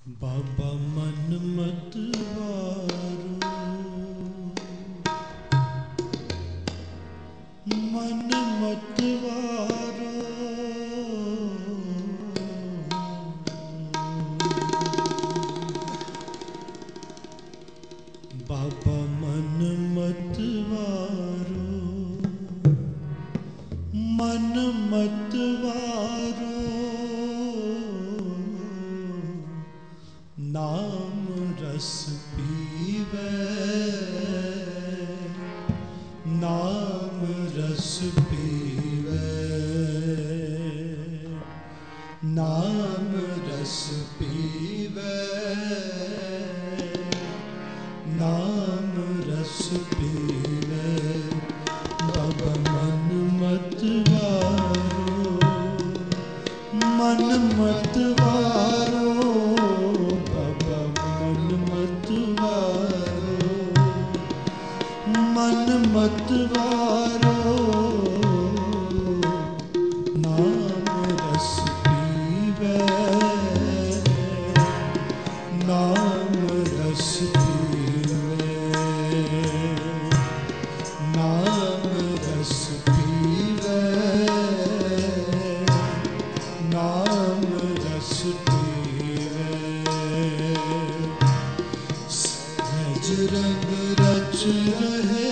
बाबा मन मत वारो, मन मत वारो, बाबा मन मत वारो, मन मत वारो, नाम रस पीवे, नाम रस पीवे, नाम रस पीवे, नाम रस पीवे। बाबा मन मत वारो, मन मत वारो, बाबा मन मत वारो, मन मत वारो, नाम रस पीवे, नाम रस पीवे, नाम रस पीवे, नाम रस पीवे। सहज रंग रच रहे,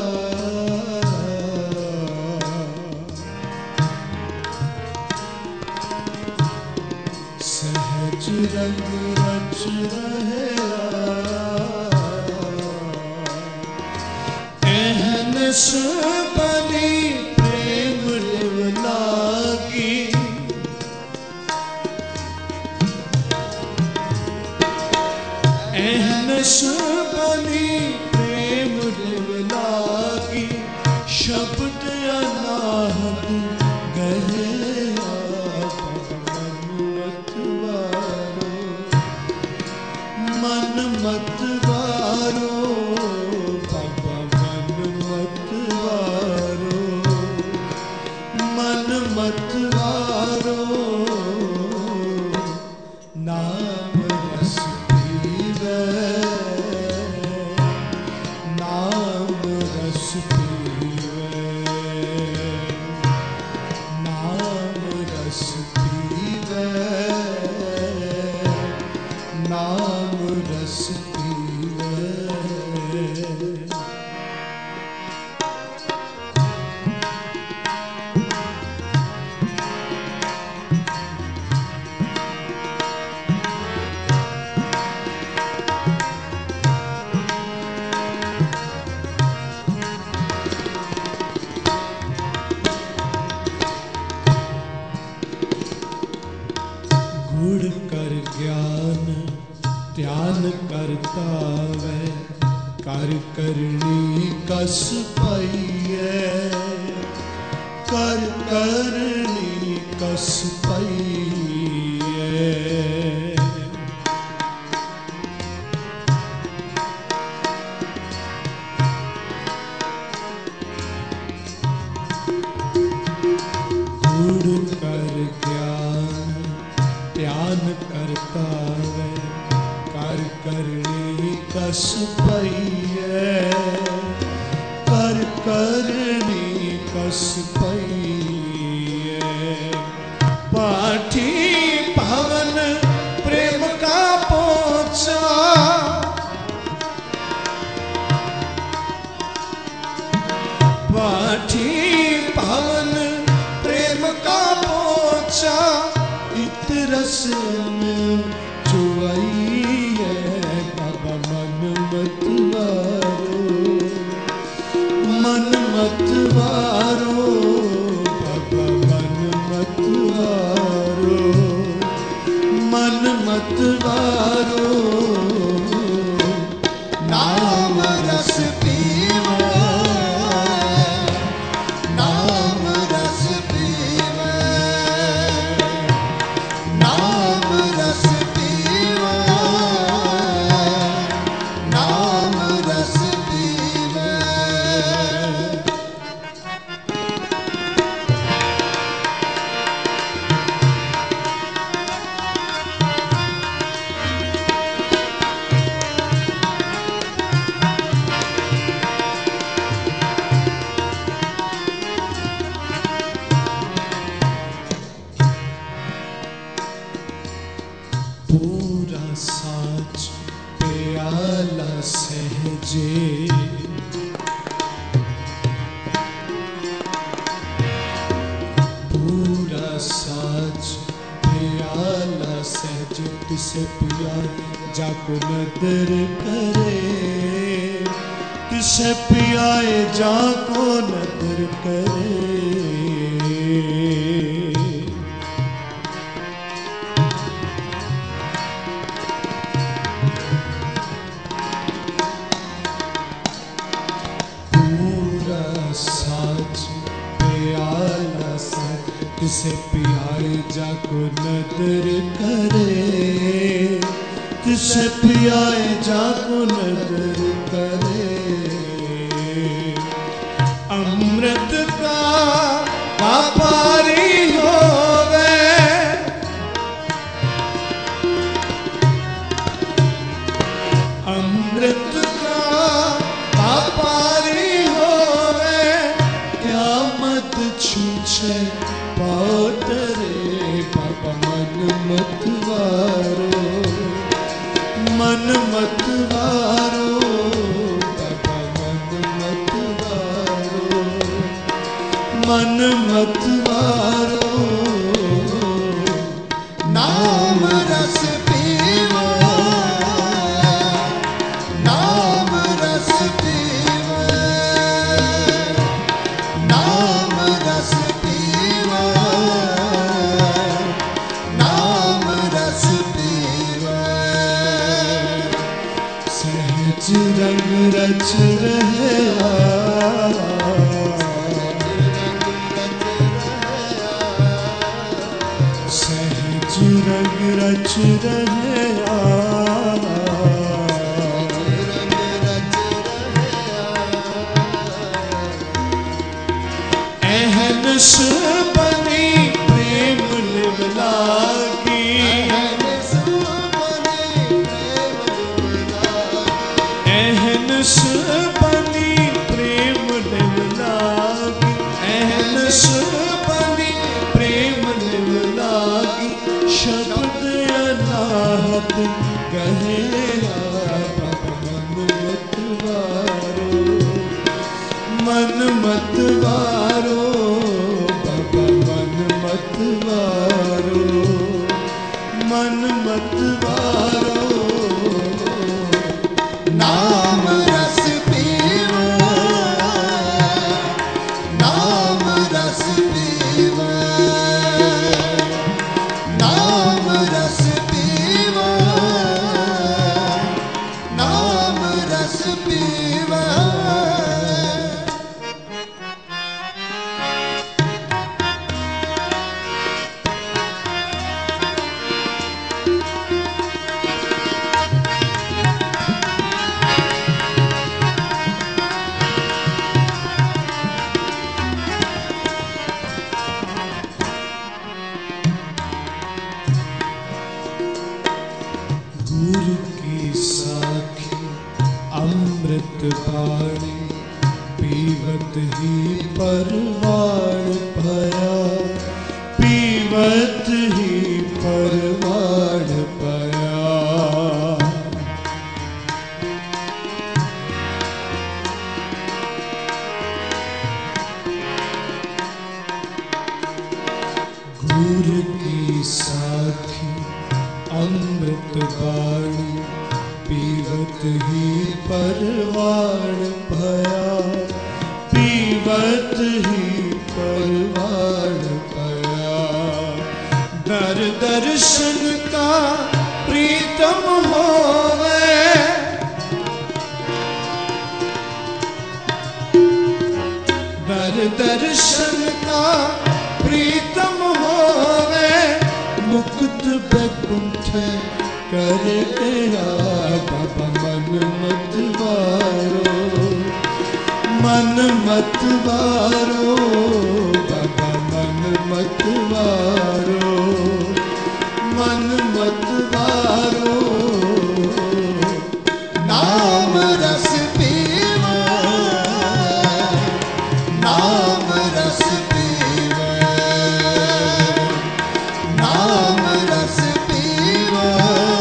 सहज रंग रच रहे, एहन सुबली प्रेम लिव लागी, एहन सुबली प्रेम लिव लागी, शब्द अनाहत गहे। मन मत वारो, बाबा मन मत वारो, मन मत वारो, नाम रस पीवे, नाम रस पीवे, नाम रस पीवे, नाम रस पीवे। गुण कर ज्ञान ध्यान करता वै, कर करनी कस पाइए, कर करनी कस पाइए। गुण कर ज्ञान ध्यान करता वै, कर करनी कस पाइए, कर करनी कस पाइए। पाठी भवन प्रेम का पोचा, पाठी भवन प्रेम का पोचा, इत रस में चुआइए। बाबा मन मत वारो, मन मत वारो, बाबा मन मत वारो, मन मत वारो, नाम रस पीवे, नाम रस पीवे, नाम रस पीवे, नाम रस पीवे। पूरा साज प्याला सहजे, पूरा साज प्याला सहजे, तिसे पिया जाको नदर करे, तिसे पियाए जाको नदर करे। तिसे पियाए जाको नदर करे, तिसे पियाए जाको नदर करे। अमृत का व्यापारी होवे, अमृत का व्यापारी होवे, क्या मत छूछे पातरे। बाबा मन मत वारो, मन मत वारो, बाबा मन मत वारो, मन मत वारो। नाम रस पीवा, नाम रस पीवा, नाम रस पीवा, नाम रस पीवा। सहज रंग रच रहा, सहज रंग रच रहा, एहनस बनी प्रेम लिव लागी, एहनस बनी प्रेम लिव लागी, एहनस बनी प्रेम लिव लागी। शब्द अनाहत कहे मन मत वारो, बाबा मन मत वारो, मन मत वारो। नाम रस पीवा, नाम रस पीवा, नाम रस पीवा, नाम रस पीवा। गुरु की साखी अमृत बाणी, पीवत ही परवान भया, पीवत ही परवान भया। गुरु की साखी अमृत बाणी, पीवत ही परवान भया, पीवत ही परवान भया। दर दर्शन का प्रीतम होवे, दर दर्शन का प्रीतम होवे, मुक्त बैकुंठ करे बाबा मन मत वारो, मन मत वारो, बाबा मन मत वारो, मन मत वारो। नाम रस पीवा, नाम रस पीवा, नाम रस पीवा,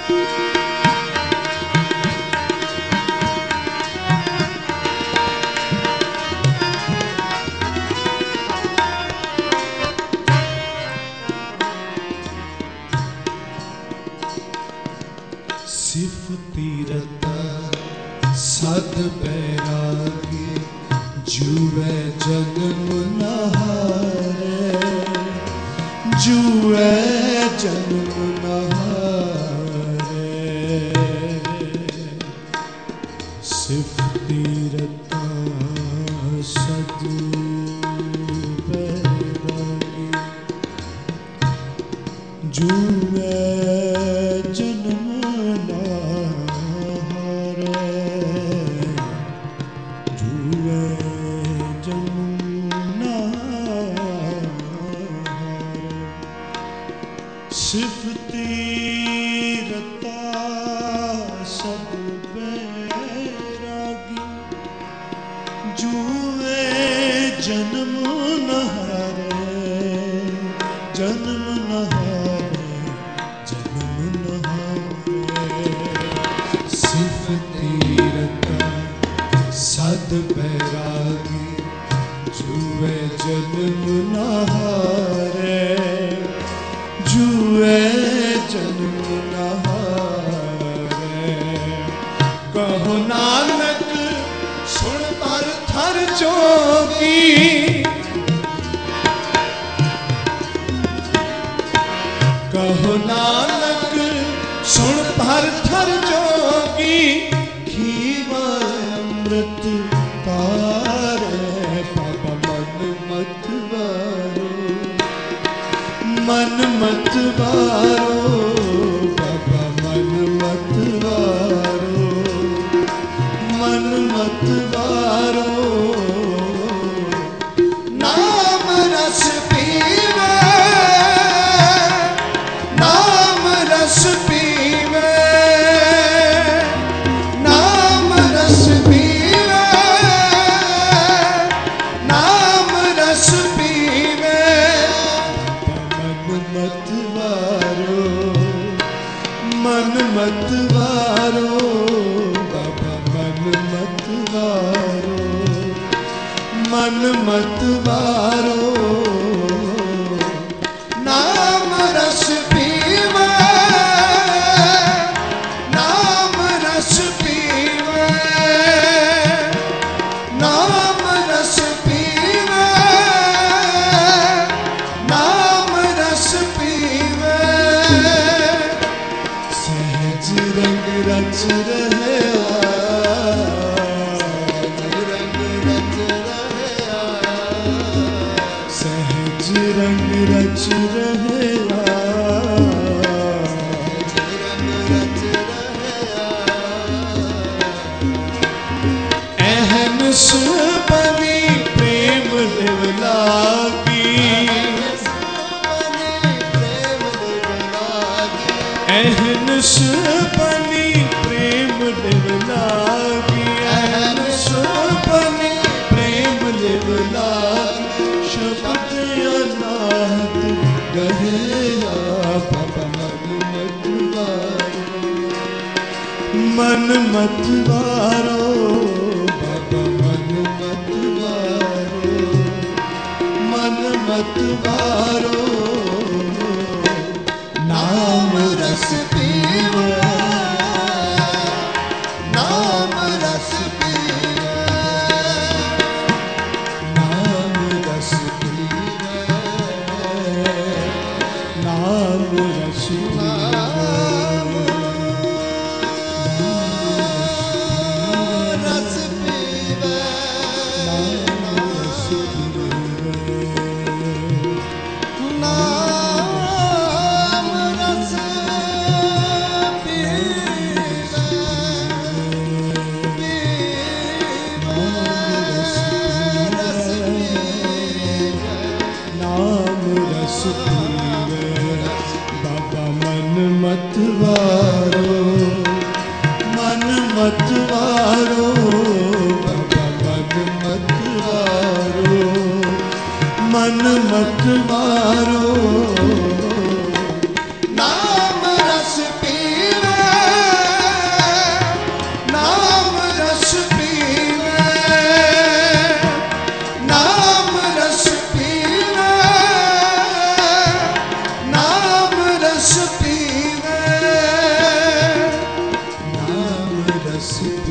सिफती रता सद बैरागी जुए जन्म नहारे, जुए जन्म नहारे। सिफती रता सद बैरागी जुए जन्म सिफती रता सद बैरागी जुए जन्म नहारे, जन्म नहारे, जन्म नहारे। सिफती रता सद बैरागी जुए जन्म नहारे, जुए जन्म नहारे। कहो नानक सुन पर थर जोगी, कहो नानक सुन पर थर जोगी। खीवा अमृत तारे बाबा मन मत वारो, मन मत वारो बाबा मन मत वारो, मन मत वारो। नाम रस पीवे, नाम रस पीवे, नाम रस पीवे, नाम रस पीवे। मन मत वारो, मन मत वारो बाबा मन मत वारो, मन मत वारो। नाम रस पीवे, नाम रस पीवे, नाम रस पीवे, नाम रस पीवे। सहज रंग रच रहे, रंग रच रहे, सहज रंग रच रहे, रंग रच रहे। एहन सुपनी प्रेम देव लागी, एहन सुपनी प्रेम देव लागी, एहन सुपनी प्रेम देव लागी। शब्द अनाहत गहे बाबा मन मत वारो, मन मत वारो बाबा मन मत वारो, मन मत वारो। नाम रस पीवे, नाम रस पीवे, नाम रस पीवे, नाम रस पीवे, रस पीवे, नाम रस पीवे, नाम रस बाबा मन मत वारो, मन मत वारो बाबा मन मत वारो, मन मत वारो। नाम रस पीवे, रस